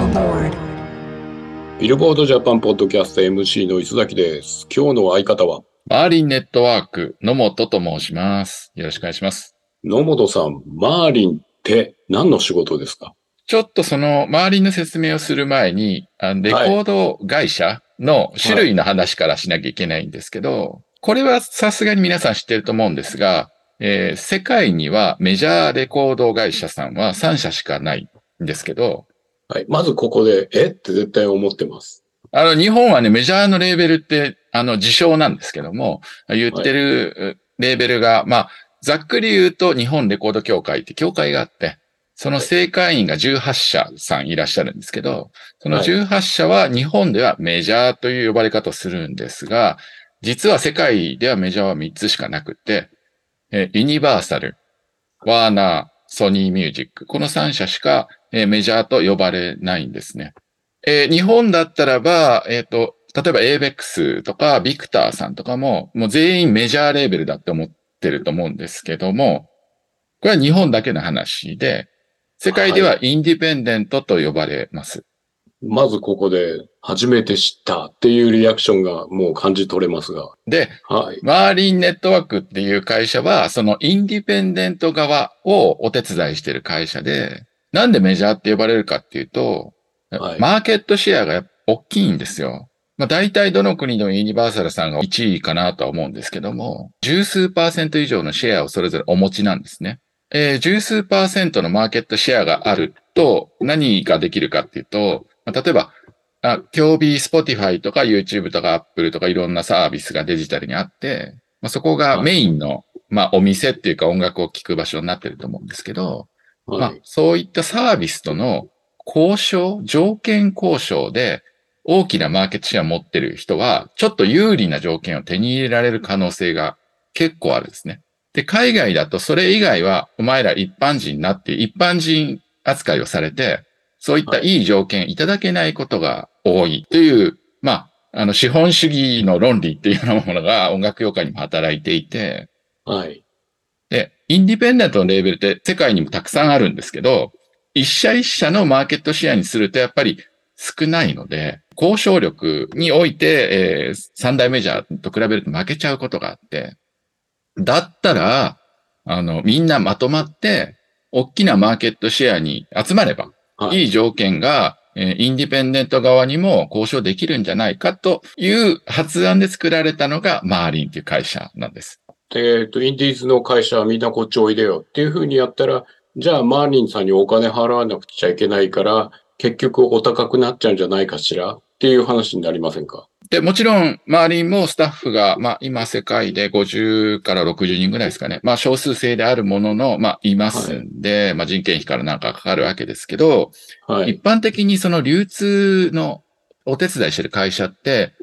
ビルボードジャパンポッドキャスト MC の磯崎です。今日の相方はマーリンネットワーク、野本と申します。よろしくお願いします。 野本さん、マーリンって何の仕事ですか？ ちょっとそのマーリンの説明をする前に、レコード会社の種類の話からしなきゃいけないんですけど、これはさすがに皆さん知ってると思うんですが、世界にはメジャーレコード会社さんは3社しかないんですけど、 はい。まずここで、って絶対思ってます。 日本はね、メジャーのレーベルって、自称なんですけども、言ってるレーベルが、ざっくり言うと日本レコード協会って協会があって、その正会員が18社さんいらっしゃるんですけど、その18社は日本ではメジャーという呼ばれ方をするんですが、実は世界ではメジャーは3つしかなくて、ユニバーサル、ワーナー、ソニーミュージック、この3社しかメジャーと呼ばれないんですね。日本だったらば、例えば ABEX とかビクターさんとかも全員メジャーレーベルだって思ってると思うんですけども、これは日本だけの話で、世界ではインディペンデントと呼ばれます。 まずここで初めて知ったっていうリアクションがもう感じ取れますが。 で、マーリンネットワークっていう会社は、そのインディペンデント側をお手伝いしている会社で、なんでメジャーって呼ばれるかっていうと、マーケットシェアが大きいんですよ。大体どの国のユニバーサルさんが1位かなとは思うんですけども、十数%以上のシェアをそれぞれお持ちなんですね。十数%のマーケットシェアがあると何ができるかっていうと、例えば、競技、Spotify とか YouTube とか Apple とかいろんなサービスがデジタルにあって、そこがメインの、お店っていうか音楽を聴く場所になってると思うんですけど、そういったサービスとの交渉、条件交渉で大きなマーケットシェアを持ってる人は、ちょっと有利な条件を手に入れられる可能性が結構あるんですね。で、海外だとそれ以外はお前ら一般人になって一般人扱いをされて、そういったいい条件いただけないことが多いという、資本主義の論理っていうようなものが音楽業界にも働いていて、で、インディペンデントのレーベルって世界にもたくさんあるんですけど、一社一社のマーケットシェアにするとやっぱり少ないので、交渉力において、三大メジャーと比べると負けちゃうことがあって、だったら、みんなまとまって、大きなマーケットシェアに集まれば、いい条件が、インディペンデント側にも交渉できるんじゃないかという発案で作られたのがマーリンという会社なんです。 インディーズの会社はみんなこっちおいでよっていう風にやったら、じゃあマーリンさんにお金払わなくちゃいけないから、結局お高くなっちゃうんじゃないかしらっていう話になりませんか？ で、もちろん、周りもスタッフが、今世界で50から60人ぐらいですかね。少数制であるものの、いますんで、人件費からなんかかかるわけですけど、一般的にその流通のお手伝いしてる会社って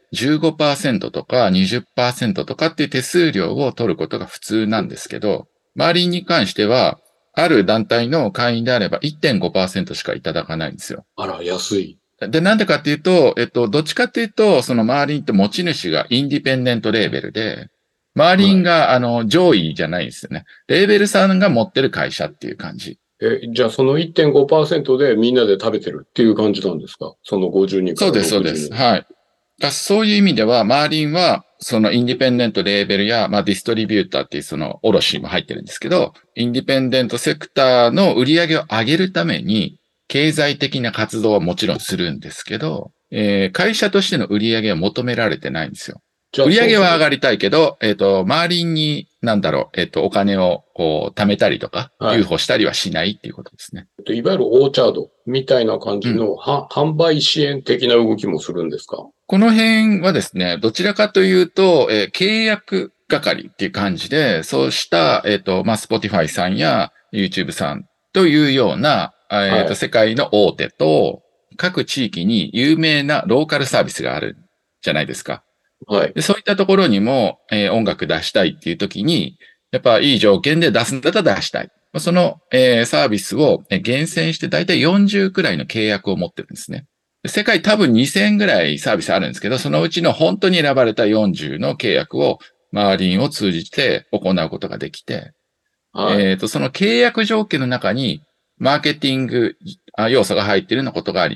、15% とか20% とかっていう手数料を取ることが普通なんですけど、周りに関しては、ある団体の会員であれば 1.5% しかいただかないんですよ。 あら、安い。 で、なんでかっていうと、どっちかっていうと、そのマーリンって持ち主がインディペンデントレーベルで、マーリンが、上位じゃないんですよね。レーベルさんが持ってる会社っていう感じ。 じゃあその 1.5% でみんなで食べてるっていう感じなんですか？その50人から60人。 そうです。はい。そういう意味では、マーリンは、そのインディペンデントレーベルや、ディストリビューターっていうその卸も入ってるんですけど、インディペンデントセクターの売り上げを上げるために、経済的な活動はもちろんするんですけど、会社としての売り上げは求められてないんですよ。売り上げは上がりたいけど、周りに、お金をこう貯めたりとか、留保したりはしないっていうことですね。 いわゆるオーチャードみたいな感じの、販売支援的な動きもするんですか？ この辺はですね、どちらかというと、契約係っていう感じで、そうした、Spotify さんや YouTube さんというような、世界の大手と、各地域に有名なローカルサービスがあるじゃないですか。でそういったところにも、音楽出したいっていう時に、やっぱいい条件で出すんだったら出したい。その、サービスを厳選してだいたい40くらいの契約を持ってるんですね。世界多分2000ぐらいサービスあるんですけど、そのうちの本当に選ばれた40の契約をマーリンを通じて行うことができて、その契約条件の中にマーケティング要素が入っているようなことがあります。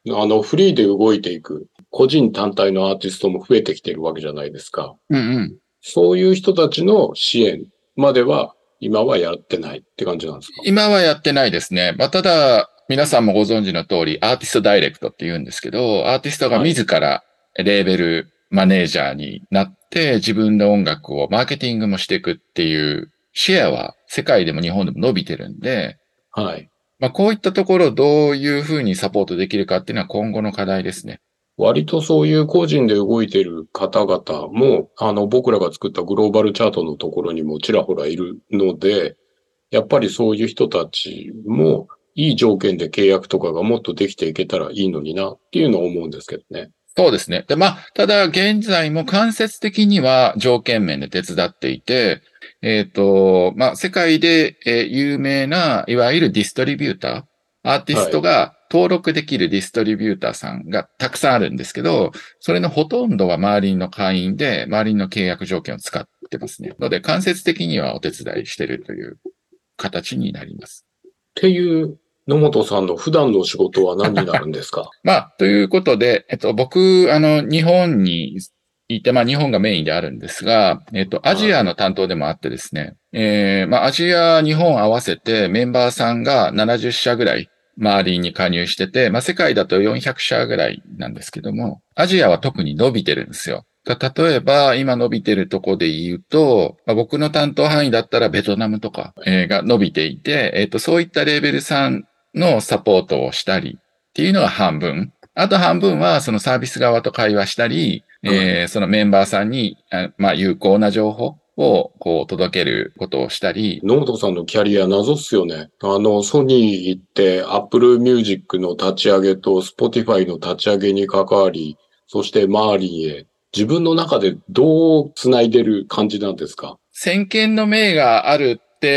フリーで動いていく、個人単体のアーティストも増えてきてるわけじゃないですか。 うんうん。 そういう人たちの支援までは、今はやってないって感じなんですか？ 今はやってないですね。まあ、ただ、皆さんもご存知の通り、アーティストダイレクトって言うんですけど、アーティストがはい。 自らレーベルマネージャーになって、自分の音楽をマーケティングもしていくっていうシェアは世界でも日本でも伸びてるんで、 はい。 まあ、こういったところをどういうふうにサポートできるかっていうのは今後の課題ですね。 割とそういう個人で動いている方々も、僕らが作ったグローバルチャートのところにもちらほらいるので、やっぱりそういう人たちも、いい条件で契約とかがもっとできていけたらいいのになっていうのは思うんですけどね。 そうですね。で、まあ、ただ現在も間接的には条件面で手伝っていて、まあ、世界で有名な、いわゆるディストリビューター、アーティスはい。 トが登録できるディストリビューターさんがたくさんあるんですけど、それのほとんどは周りの会員で、周りの契約条件を使ってますね。ので、間接的にはお手伝いしているという形になります。 っていう野本さんの普段の仕事は何になるんですか？ まあ、ということで、僕、日本にいて、まあ、日本がメインであるんですが、アジはい。 アの担当でもあってですね、まあ、アジア、日本合わせてメンバーさんが70社ぐらい周りに加入してて、まあ、世界だと400社ぐらいなんですけども、アジアは特に伸びてるんですよ。例えば、今伸びてるとこで言うと、まあ、僕の担当範囲だったらベトナムとか、が伸びていて、そういったレーベルさんのサポートをしたり、っていうのが半分。あと半分はそのサービス側と会話したり、 はい。 そのメンバーさんに、まあ、有効な情報をこう届けることをしたり、 野本さんのキャリア謎っすよね。ソニー行って、Apple Music の立ち上げと Spotify の立ち上げに関わり、そしてマーリンへ、自分の中でどう繋いでる感じなんですか？ 先見の明があるって、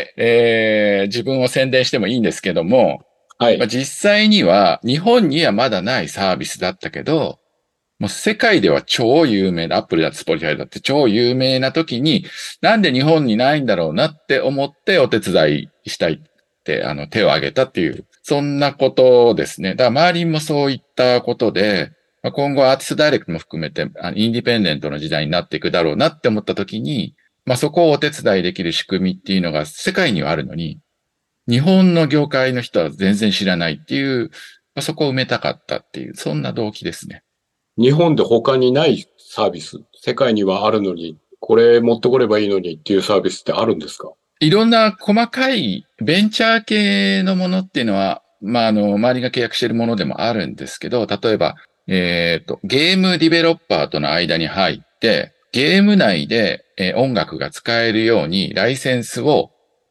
自分を宣伝してもいいんですけども、まあ、 はい。 実際には日本にはまだないサービスだったけど、もう世界では超有名な、アップルだって Spotify だって超有名な時に、なんで日本にないんだろうなって思ってお手伝いしたいって、手を挙げたっていう、そんなことですね。だから周りもそういったことで、まあ今後アーティストダイレクトも含めて、インディペンデントの時代になっていくだろうなって思った時に、まあそこをお手伝いできる仕組みっていうのが世界にはあるのに、日本の業界の人は全然知らないっていう、まあ、そこを埋めたかったっていう、そんな動機ですね。 日本で他にないサービス、世界にはあるのに、これ持ってこればいいのにっていうサービスってあるんですか？ いろんな細かいベンチャー系のものっていうのは、まあ、周りが契約しているものでもあるんですけど、例えば、ゲームディベロッパーとの間に入って、ゲーム内で、音楽が使えるようにライセンスを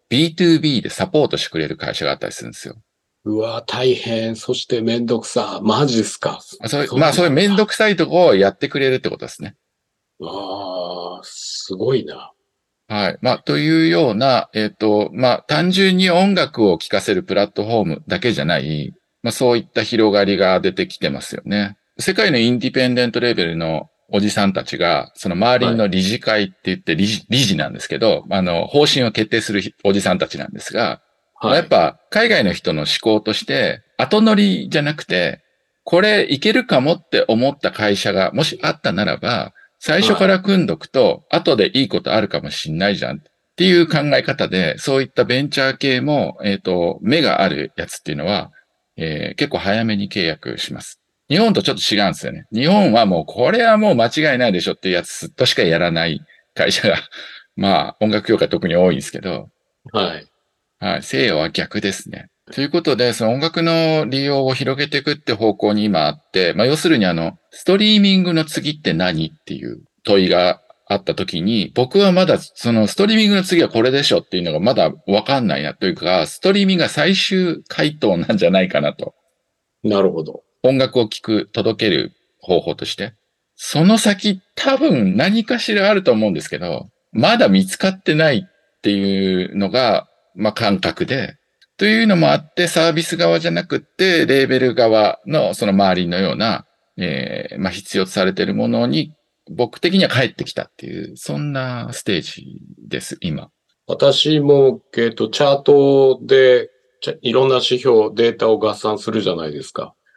B2B でサポートしてくれる会社があったりするんですよ。 うわ、大変。そしてめんどくさ。マジっすか。 まあ、 そうそういうなんだ。 めんどくさいところをやってくれるってことですね。 ああ、すごいな。 はい。まあ、というような、まあ、単純に音楽を聴かせるプラットフォームだけじゃない、まあ、そういった広がりが出てきてますよね。世界のインディペンデントレベルのおじさんたちが、その周りはい。 の理事会って言って理事なんですけど、方針を決定するおじさんたちなんですが、まあ、 はい。 やっぱ海外の人の思考として、後乗りじゃなくて、これいけるかもって思った会社がもしあったならば、最初かはい。 ら組んどくと、後でいいことあるかもしんないじゃんっていう考え方で、そういったベンチャー系も、目があるやつっていうのは、結構早めに契約します。日本とちょっと違うんですよね。日本はもうこれはもう間違いないでしょっていうやつとしかやらない会社が、まあ音楽業界特に多いんですけど、 はい。 はい、西洋は逆ですね。ということで、その音楽の利用を広げていくって方向に今あって、まあ要するにストリーミングの次って何っていう問いがあった時に、僕はまだそのストリーミングの次はこれでしょっていうのがまだわかんないなというか、ストリーミングが最終回答なんじゃないかなと。 なるほど。 音楽を聴く、届ける方法として。その先多分何かしらあると思うんですけど、まだ見つかってないっていうのが、まあ感覚で、というのもあって、サービス側じゃなくって、レーベル側のその周りのような、まあ必要とされているものに、僕的には帰ってきたっていう、そんなステージです、今。 私も、チャートで、いろんな指標、データを合算するじゃないですか。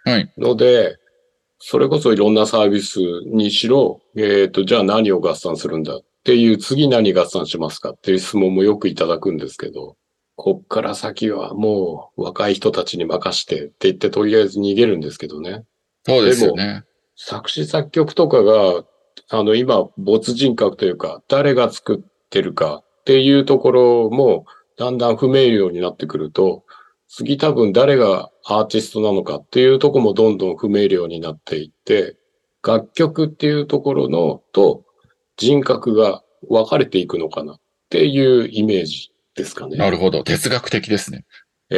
はい。 ので、それこそいろんなサービスにしろ、じゃあ何を合算するんだっていう、次何合算しますかっていう質問もよくいただくんですけど、こっから先はもう若い人たちに任してって言ってとりあえず逃げるんですけどね。 そうででも、 すよね。 作詞作曲とかが、今、没人格というか、誰が作ってるかっていうところも、だんだん不明瞭になってくると、次多分誰がアーティストなのかっていうところもどんどん不明瞭になっていって、楽曲っていうところのと人格が分かれていくのかなっていうイメージですかね。 なるほど。哲学的ですね。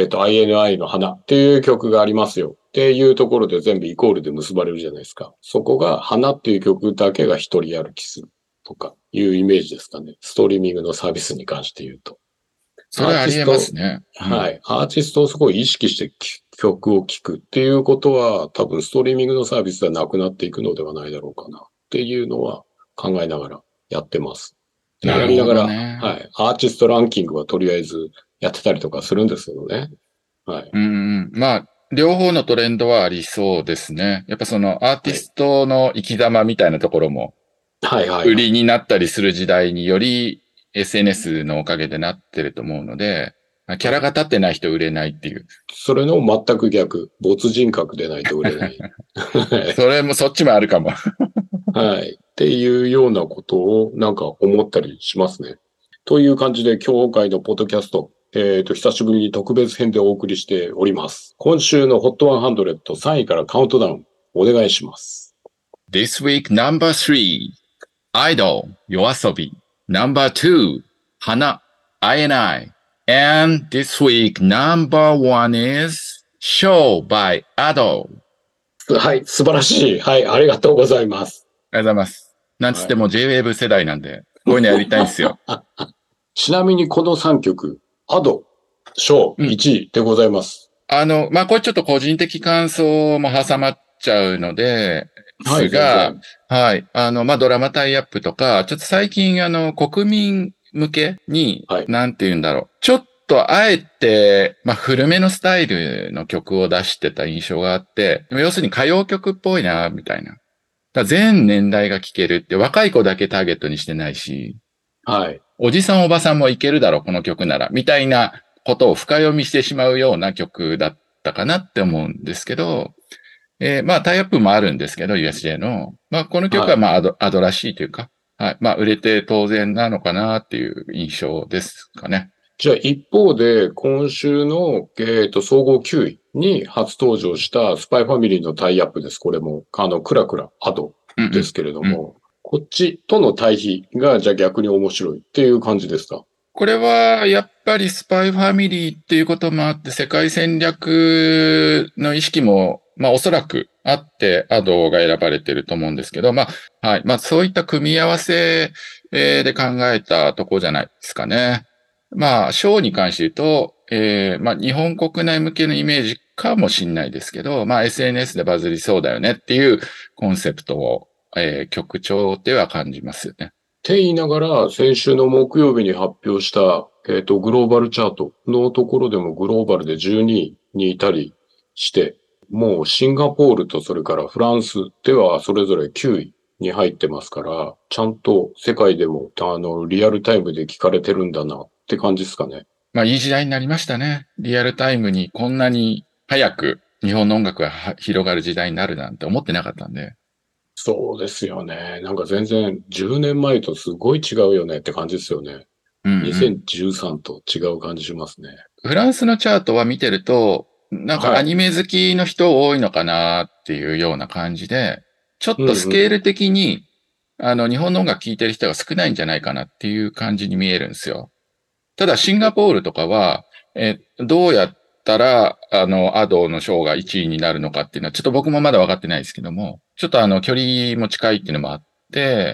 INI の花っていう曲がありますよっていうところで全部イコールで結ばれるじゃないですか。そこが花っていう曲だけが一人歩きするとかいうイメージですかね。ストリーミングのサービスに関して言うと。アーそれはありえまティスト、 すね。うん。 はい。アーティストをすごい意識して曲を聴くっていうことは多分ストリーミングのサービスではなくなっていくのではないだろうかなっていうのは考えながらやってます。で、 なるほやりながら、 どね。 はい。アーティストランキングはとりあえずやってたりとかするんですけどね。はい。 うんうん。まあ、両方のトレンドはありそうですね。やっぱそのアーティはい。 ストの生き様みたいなところもはいはいはい。 売りになったりする時代により SNS のおかげでなってると思うので、キャはい。 ラが立ってない人売れないっていう。 それの全く逆。没人格でないと売れない。 それもそっちもあるかも。 はい。っていうようなことをなんか思ったりしますね。という感じで今回のポッドキャスト、久しぶりに特別編でお送りしております。今週の HOT100 3位からカウントダウンお願いします。 This week number 3, Idol, YOASOBI. Number 2, Hana, INI. And this week number 1 is Show by Idol. はい。素晴らしい。はい。ありがとうございます。 ありがとうございます。なんつっはい。 ても J-Wave 世代なんで、こういうのやりたいんですよ。 ちなみにこの3曲、アド、ショーうん。 1位でございます。 まあ、これちょっと個人的感想も挟まっちゃうので、 はい、 すが、 全然。 はい。まあ、ドラマタイアップとか、ちょっと最近、国民向けに、 はい。 なんて言うんだろう。ちょっとあえて、まあ、古めのスタイルの曲を出してた印象があって、要するに歌謡曲っぽいな、みたいな。だから全年代が聴けるって、若い子だけターゲットにしてないし、 はい。 おじさんおばさんもいけるだろう、この曲なら、みたいなことを深読みしてしまうような曲だったかなって思うんですけど、まあタイアップもあるんですけど、USJ の。まあこの曲はい。 はまあアドらしいというか、はい。まあ売れて当然なのかなっていう印象ですかね。 じゃあ一方で、今週の、総合9位に初登場したスパイファミリーのタイアップです。これも、クラクラ、アドうんうん。 ですけれどうん。 も、こっちとの対比が、じゃあ逆に面白いっていう感じですか？ これはやっぱりスパイファミリーっていうこともあって世界戦略の意識もまあおそらくあってアドが選ばれてると思うんですけど、まあはい。まあそういった組み合わせで考えたとこじゃないですかね。まあショーに関して言うと、まあ日本国内向けのイメージかもしれないですけど、まあ SNS でバズりそうだよねっていうコンセプトを、曲調では感じますよね。 って言いながら、先週の木曜日に発表した、グローバルチャートのところでもグローバルで12位にいたりして、もうシンガポールとそれからフランスではそれぞれ9位に入ってますから、ちゃんと世界でも、リアルタイムで聞かれてるんだなって感じですかね。 まあいい時代になりましたね。リアルタイムにこんなに早く日本の音楽が広がる時代になるなんて思ってなかったんで。 そうですよね。なんか全然10年前とすごい違うよねって感じですよね。 うんうん。 2013と違う感じしますね。 フランスのチャートは見てると、なんかはい。 アニメ好きの人多いのかなっていうような感じで、ちょっとうんうん。 スケール的に、日本の音楽聴いてる人が少ないんじゃないかなっていう感じに見えるんですよ。ただシンガポールとかは、どうやったら、アドのショーが1位になるのかっていうのは、ちょっと僕もまだ分かってないですけども、ちょっと距離も近いっていうのもあって、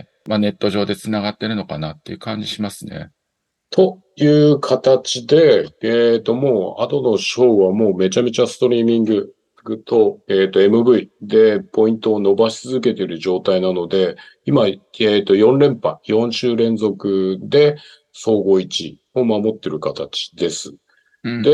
まあネット上で繋がってるのかなっていう感じしますね。 という形で、もう、後のショーはもうめちゃめちゃストリーミングと、MV でポイントを伸ばし続けている状態なので、今、4連覇、4週連続で総合1位を守っている形です。 うん。 で、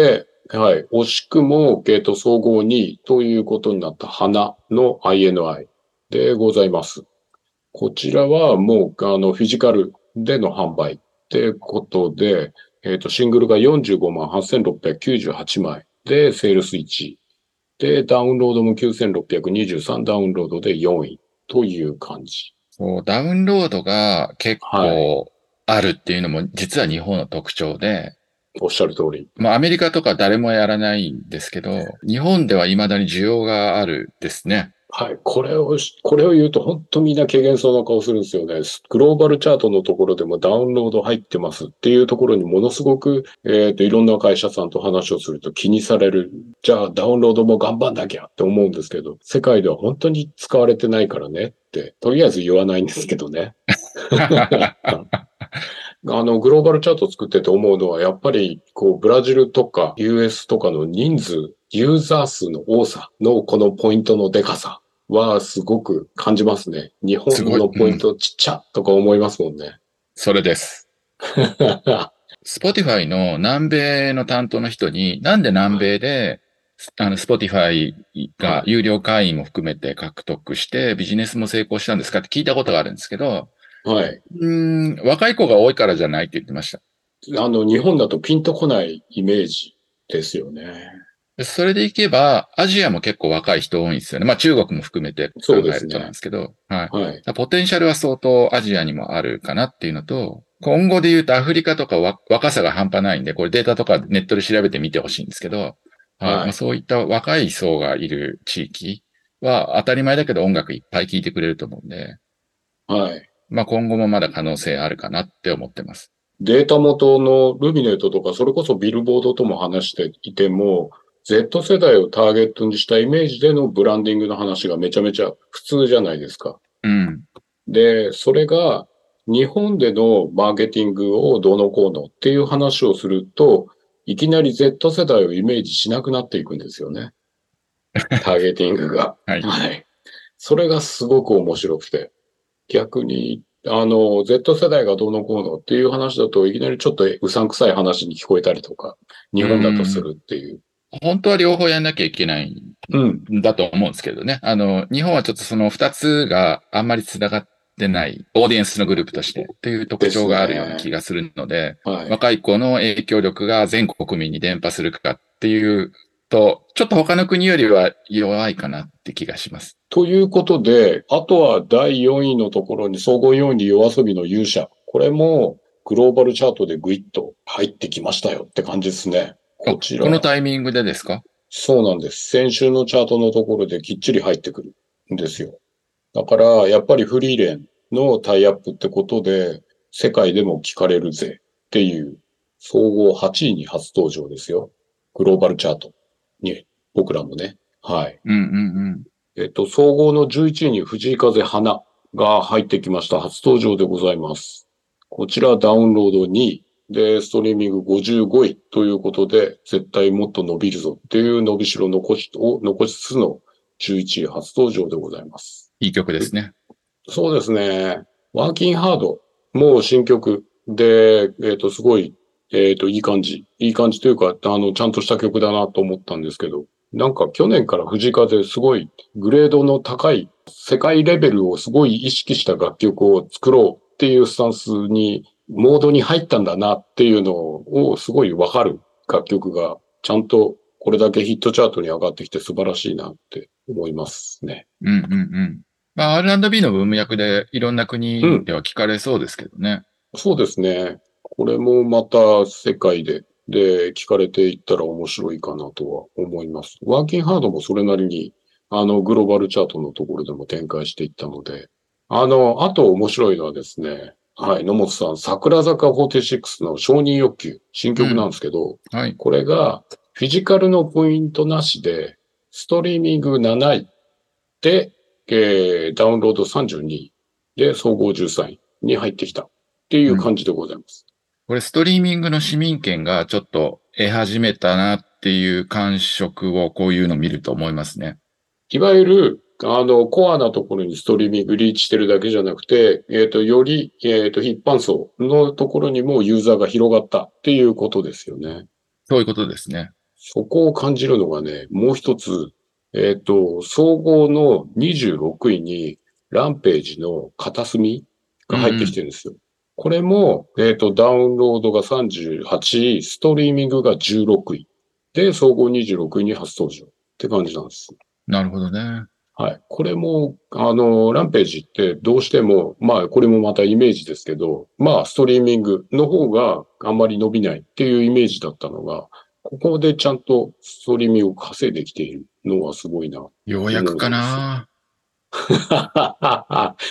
はい。惜しくも、総合2位ということになった花の INI でございます。こちらはもう、フィジカルでの販売ってことで、シングルが45万8698枚で、セールス1位。で、ダウンロードも9623ダウンロードで4位という感じ。 そう、ダウンロードが結はい。 構あるっていうのも実は日本の特徴で、 おっしゃる通り。 まあアメリカとか誰もやらないんですけど、日本では未だに需要があるですね。 はい。これを言うと本当みんな軽減そうな顔するんですよね。グローバルチャートのところでもダウンロード入ってますっていうところにものすごく、いろんな会社さんと話をすると気にされる。じゃあダウンロードも頑張んなきゃって思うんですけど、世界では本当に使われてないからねって、とりあえず言わないんですけどね。グローバルチャート作ってて思うのは、やっぱり、ブラジルとか US とかの人数、ユーザー数の多さのこのポイントのデカさはすごく感じますね。日すごい。 本のポインうん。 トちっちゃとか思いますもんね。 それです。Spotify の南米の担当の人に、なんで南米で、Spotify がはい。 有料会員も含めて獲得してビジネスも成功したんですかって聞いたことがあるんですけど、 はい。 若い子が多いからじゃないって言ってました。 日本だとピンとこないイメージですよね。 でそれでいけば、アジアも結構若い人多いんですよね。まあ中国も含めて考そうでえるとなんですね。 すけど、はい。だかはい。 らポテンシャルは相当アジアにもあるかなっていうのと、今後で言うとアフリカとか若さが半端ないんで、これデータとかネットで調べてみてほしいんですけど、はい。まあはい。 そういった若い層がいる地域は当たり前だけど音楽いっぱい聴いてくれると思うんで、 はい。 まあ今後もまだ可能性あるかなって思ってます。 データ元のルミネートとか、それこそビルボードとも話していても、Z 世代をターゲットにしたイメージでのブランディングの話がめちゃめちゃ普通じゃないですか。 うん。 で、それが日本でのマーケティングをどうのこうのっていう話をすると、いきなり Z 世代をイメージしなくなっていくんですよね。ターゲティングが。 はい。 はい。それがすごく面白くて。逆に、Z 世代がどうのこうのっていう話だといきなりちょっとうさんくさい話に聞こえたりとか、日う本だとすん。 るっていう。 本当は両方やんなきゃいけないうん。 んだと思うんですけどね。日本はちょっとその二つがあんまり繋がってない、オーディエンスのグループとしてっていう特です徴があるような気ね。 がするので、 はい。 若い子の影響力が全国民に伝播するかっていうと、ちょっと他の国よりは弱いかなって気がします。 ということで、あとは第4位のところに総合4位に夜遊びの勇者。これもグローバルチャートでグイッと入ってきましたよって感じですね。こあ、 ちら。 このタイミングでですか？ そうなんです。先週のチャートのところできっちり入ってくるんですよ。だから、やっぱりフリーレンのタイアップってことで、世界でも聞かれるぜっていう、総合8位に初登場ですよ。グローバルチャートに、僕らもね。はい。 うんうん総合の11位に藤井風花が入ってきました。初登場でございます。こちらダウンロード2位。で、ストリーミング55位ということで、絶対もっと伸びるぞっていう伸びしろを残しつつの11位初登場でございます。 いい曲ですね。 そうですね。ワーキンハードも新曲で、すごい、いい感じ。いい感じというか、ちゃんとした曲だなと思ったんですけど、なんか去年から藤風すごいグレードの高い世界レベルをすごい意識した楽曲を作ろうっていうスタンスに、モードに入ったんだなっていうのをすごいわかる楽曲がちゃんとこれだけヒットチャートに上がってきて素晴らしいなって思いますね。 うんうんうん。まあ R&B の文脈でいろんなうん。 国では聞かれそうですけどね。 そうですね。これもまた世界で聞かれていったら面白いかなとは思います。ワーキンハードもそれなりに、グローバルチャートのところでも展開していったので、あと面白いのはですね、はい、野本さん、桜坂46の承認欲求、新曲なんうん。 ですけど、 はい。 これがフィジカルのポイントなしで、ストリーミング7位で、ダウンロード32位で、総合13位に入ってきたっていうん。 う感じでございます。 これストリーミングの市民権がちょっと得始めたなっていう感触をこういうの見ると思いますね。 いわゆる、コアなところにストリーミングリーチしてるだけじゃなくて、より、一般層のところにもユーザーが広がったっていうことですよね。 そういうことですね。 そこを感じるのがね、もう一つ、総合の26位に、ランページの片隅が入ってきてるんですよ。これも、ダウンロードが38位、ストリーミングが16位。で、総合26位に初登場って感じなんです。 なるほどね。 はい。これも、ランページってどうしても、まあ、これもまたイメージですけど、まあ、ストリーミングの方があんまり伸びないっていうイメージだったのが、ここでちゃんとストリーミングを稼いできているのはすごいな、 ようやくか思うんですよ。 な。 はい。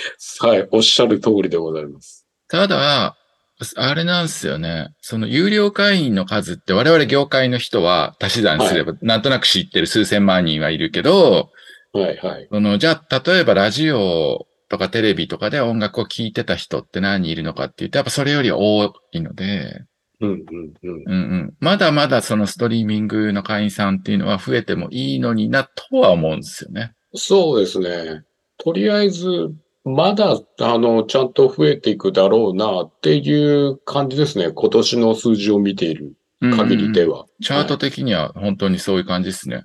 おっしゃる通りでございます。 ただ、あれなんですよね。その有料会員の数って我々業界の人は足し算すはい。 ればなんとなく知ってる数千万人はいるけど、 はい、はい。 じゃあ例えばラジオとかテレビとかで音楽を聴いてた人って何人いるのかっていうと、やっぱそれより多いので、 うん、うん、うん。 まだまだそのストリーミングの会員さんっていうのは増えてもいいのになとは思うんですよね。 そうですね。とりあえず、まだ、ちゃんと増えていくだろうなっていう感じですね。今年の数字を見ている限りでは。 チャートはい。 的には本当にそういう感じですね。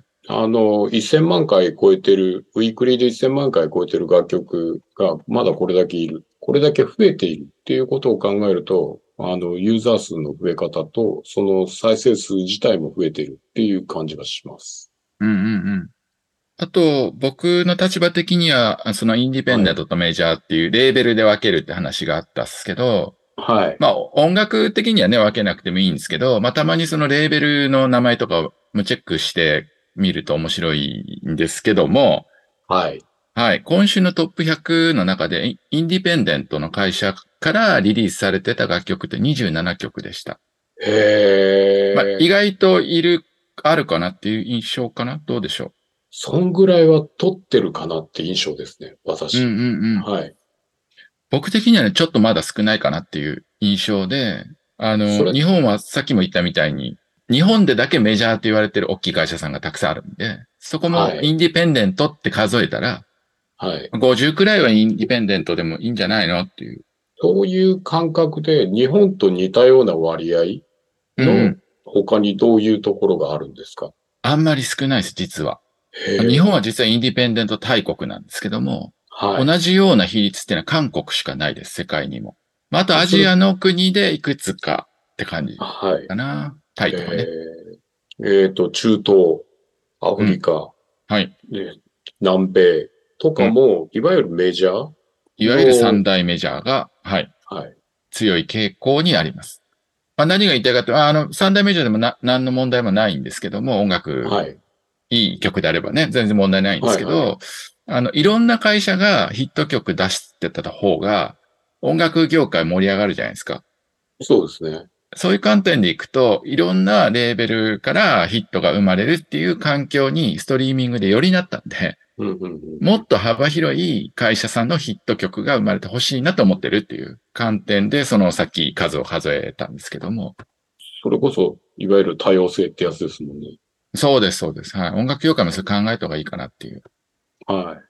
1000万回超えてる、ウィークリーで1000万回超えてる楽曲がまだこれだけいる。これだけ増えているっていうことを考えると、ユーザー数の増え方と、その再生数自体も増えているっていう感じがします。 あと、僕の立場的には、そのインディペンはい。 デントとメジャーっていうレーベルで分けるって話があったっすけど、 はい。 まあ音楽的にはね、分けなくてもいいんですけど、まあたまにそのレーベルの名前とかをチェックしてみると面白いんですけども、 はい。 はい。今週のトップ100の中で、インディペンデントの会社からリリースされてた楽曲って27曲でした。まあ、意へー。 外とあるかなっていう印象かな。どうでしょそんぐらいは取ってるかなって印象ですね。 う。 私。はい。 僕的にはね、ちょっとまだ少ないかなっていう印象で、 それ、 日本はさっきも言ったみたいに、日本でだけメジャーって言われてる大きい会社さんがたくさんあるんで、そこもイはい。 ンディペンデントって数えたら、 はい。 50くらいはインディペンデントでもいいんじゃないのっていう。 そういう感覚で日本と似たような割合のうんうん。 他にどういうところがあるんですか？ あんまり少ないです、実は。 へ日本はえ。 実はインディペンデント大国なんですけども、同はい。 じような比率っていうのは韓国しかないです、世界にも。まあ、あとアそれ、 ジアの国でいくつかって感じはい。 かな。タイとかね。 中東、アフうん。 リカ、 はい。 ね、南米とうん。 かも、いわゆるメジャーいわゆる三の、 大メジャーが、はい、 はい。 強い傾向にあります。まあ、何が言いたいかというと、三大メジャーでも何の問題もないんですけども、音楽、 はい。 いい曲であればね、全然問題ないんではい、はい。 すけど、いろんな会社がヒット曲出してた方が、音楽業界盛り上がるじゃないですか。 そうですね。 そういう観点でいくと、いろんなレーベルからヒットが生まれるっていう環境にストリーミングでよりなったんで、 うん、うん、うん。 もっと幅広い会社さんのヒット曲が生まれてほしいなと思ってるっていう観点で、そのさっき数を数えたんですけども。 それこそ、いわゆる多様性ってやつですもんね。 そうです、そうです。はい。音楽業界もそれ考えた方がいいかなっていう。 はい。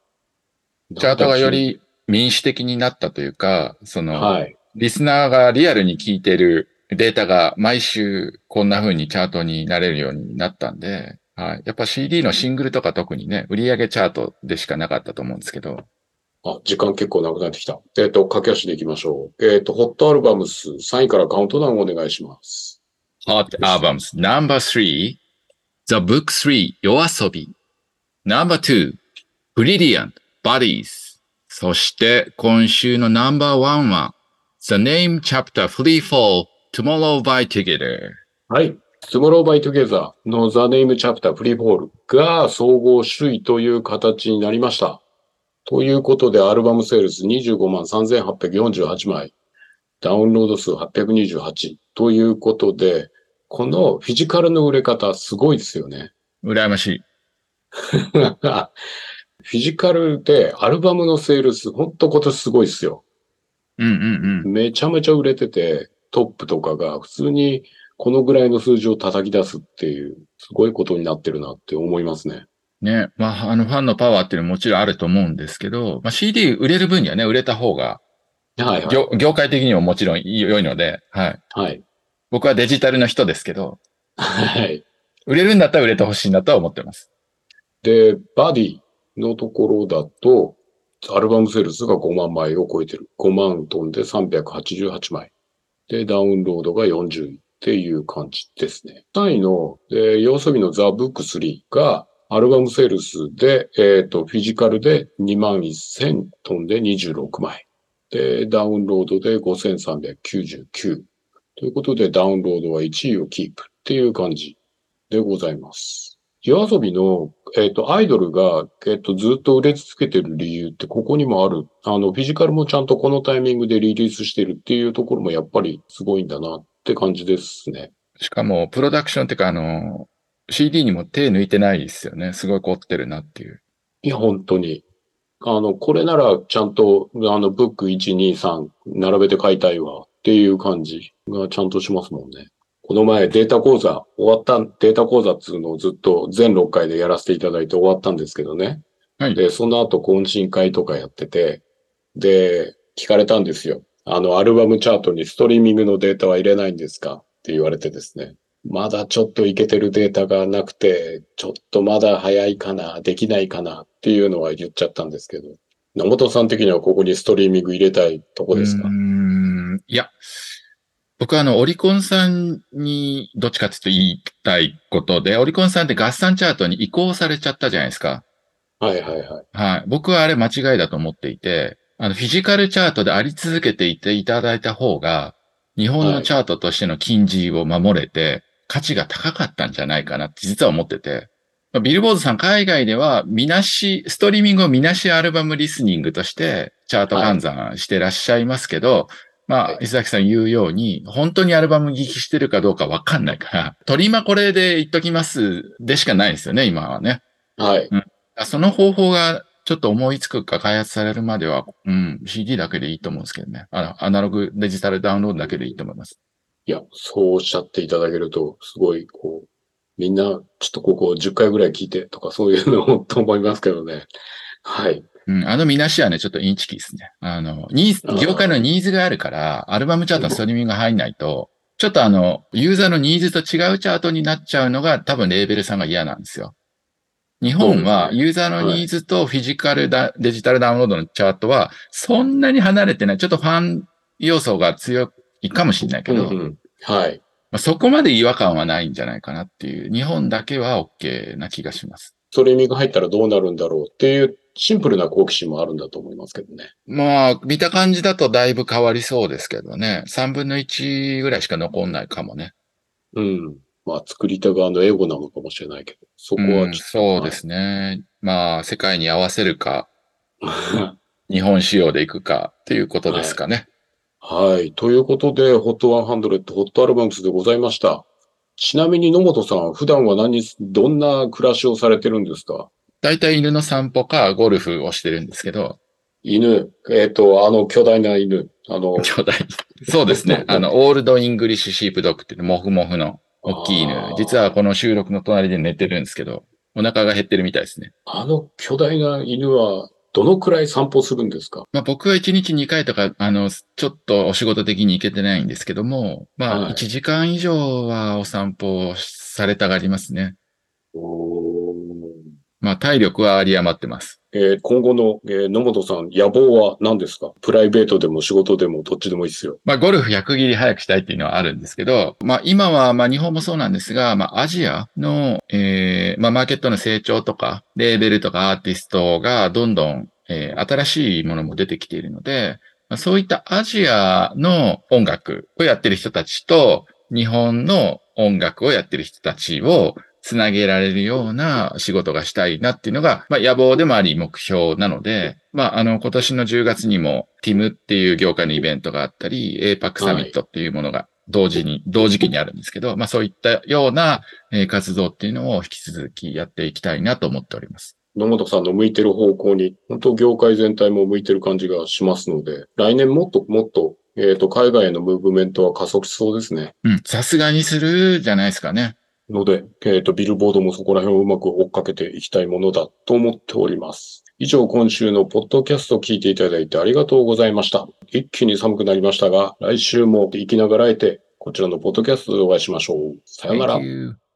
だチャートったらしい。 がより民主的になったというか、 はい。 リスナーがリアルに聞いてるデータが毎週こんな風にチャートになれるようになったんで、はい。やっぱ CD のシングルとか特にね、売上チャートでしかなかったと思うんですけど、 あ、時間結構なくなってきた。駆け足でいきましょう。ホットアルバムス3位からカウントダウンお願いします。 Hot Albums No.3 The Book 3 YOASOBI No.2 Brilliant Bodies そして今週の No.1 は The Name Chapter Free Fall Tomorrow by Together はい。Tomorrow by Together の The Name Chapter Free Fall が総合首位という形になりました。ということで、アルバムセールス25万3848枚、ダウンロード数828ということで、このフィジカルの売れ方すごいですよね。 羨ましい。 フィジカルでアルバムのセールス、ほんと今年すごいですよ。 うん。 めちゃめちゃ売れてて、トップとかが普通にこのぐらいの数字を叩き出すっていう、すごいことになってるなって思いますね。 ね。まあ、ファンのパワーっていうのはもちろんあると思うんですけど、まあ、CD 売れる分にはね、売れた方が、 はいはい。 業界的にももちろん良いので、はい。 はい。 僕はデジタルの人ですけど、 はい。 売れるんだったら売れてほしいなとは思ってます。 で、バディのところだと、アルバムセールスが5万枚を超えてる。5万トンで388枚。で、ダウンロードが40位っていう感じですね。3位の、夜遊びのザ・ブック3が、アルバムセールスで、フィジカルで2万1000トンで26枚。で、ダウンロードで5399。ということで、ダウンロードは1位をキープっていう感じでございます。夜遊びの、アイドルが、ずっと売れ続けてる理由ってここにもある。フィジカルもちゃんとこのタイミングでリリースしてるっていうところもやっぱりすごいんだなって感じですね。 しかも、プロダクションっていうか、CD にも手抜いてないですよね。すごい凝ってるなっていう。 いや、本当に。これならちゃんと、ブック1、2、3並べて買いたいわっていう感じがちゃんとしますもんね。この前データ講座データ講座っていうのをずっと全6回でやらせていただいて終わったんですけどね。 はい。 で、その後懇親会とかやってて、で、聞かれたんですよ。アルバムチャートにストリーミングのデータは入れないんですかって言われてですね。まだちょっといけてるデータがなくて、ちょっとまだ早いかな、できないかなっていうのは言っちゃったんですけど。野本さん的にはここにストリーミング入れたいとこですか？ いや、僕はオリコンさんにどっちかっていうと言いたいことで、オリコンさんって合算チャートに移行されちゃったじゃないですか。 はいはいはい。 はい。僕はあれ間違いだと思っていて、フィジカルチャートであり続けていていただいた方が、日本のはい。 チャートとしての金字を守れて、価値が高かったんじゃないかなって実は思ってて、ビルボードさん海外ではストリーミングをみなしアルバムリスニングとしてチャート換算してらっしゃいますけど、まあ、伊崎さん言うように、本当にアルバム聞きしてるかどうかわかんないから、取りまこれで言っときますでしかないですよね、今はね。 はい。 うん。その方法がちょっと思いつくか開発されるまでは、CD だけでいいと思うんですけどね。アナログデジタルダウンロードだけでいいと思います。 いや、そうおっしゃっていただけると、すごい、みんな、ちょっとここ10回ぐらい聞いてとかそういうのをと思いますけどね。はい。 見なしはね、ちょっとインチキですね。業界のあニーズがあるから、アルバムチャートのストリーミングが入んないと、ちょっとユーザーのニーズと違うチャートになっちゃうのが多分レーベルさんが嫌なんですよ。日本はそうですね。 ユーザーのはい。 ニーズとフィジカルデジタルダウンロードのチャートはそんなに離れてない。ちょっとファン要素が強いかもしれないけど、 うんうん。はい。 そこまで違和感はないんじゃないかなっていう、日本だけは OK な気がします。 ストリーミング入ったらどうなるんだろうっていうシンプルな好奇心もあるんだと思いますけどね。 まあ、見た感じだとだいぶ変わりそうですけどね。3分の1ぐらいしか残んないかもね。 うん。まあ、作り手側のエゴなのかもしれないけど、そこはちょっと、はい。 そうですね。まあ、世界に合わせるか、日本仕様でいくかっていうことではい。 すかね。 はい。ということで、HOT100 ホットアルバムスでございました。ちなみに野本さん、普段はどんな暮らしをされてるんですか？ 大体犬の散歩かゴルフをしてるんですけど、 犬、巨大な犬、 巨大。そうですね。オールドイングリッシュシープドッグっていうモフモフの大きい犬。実はこの収録の隣で寝てるんですけど、お腹が減ってるみたいですね。 巨大な犬は、どのくらい散歩するんですか？ まあ僕は1日2回とか、ちょっとお仕事的に行けてないんですけども、まあ1 はい。 時間以上はお散歩されたがりますね。 おー。 まあ体力は有り余ってます。 今後の、野本さん、野望は何ですか？プライベートでも仕事でもどっちでもいいですよ。 まあ、ゴルフ100切り早くしたいっていうのはあるんですけど、まあ、今は、まあ、日本もそうなんですが、まあ、アジアの、まあ、マーケットの成長とか、レーベルとかアーティストがどんどん、新しいものも出てきているので、まあ、そういったアジアの音楽をやってる人たちと、日本の音楽をやってる人たちをつなげられるような仕事がしたいなっていうのが、まあ、野望でもあり目標なので、まあ、今年の10月にも TIM っていう業界のイベントがあったり、APAC サはい。 ミットっていうものが同時期にあるんですけど、まあそういったような活動っていうのを引き続きやっていきたいなと思っております。 野本さんの向いてる方向に、本当業界全体も向いてる感じがしますので、来年もっともっと、海外へのムーブメントは加速しそうですね。 うん、さすがにするじゃないですかね。 ので、ビルボードもそこら辺をうまく追っかけていきたいものだと思っております。以上、今週のポッドキャストを聞いていただいてありがとうございました。一気に寒くなりましたが、来週も生きながらえて、こちらのポッドキャストでお会いしましょう。さよな Thank ら。 you.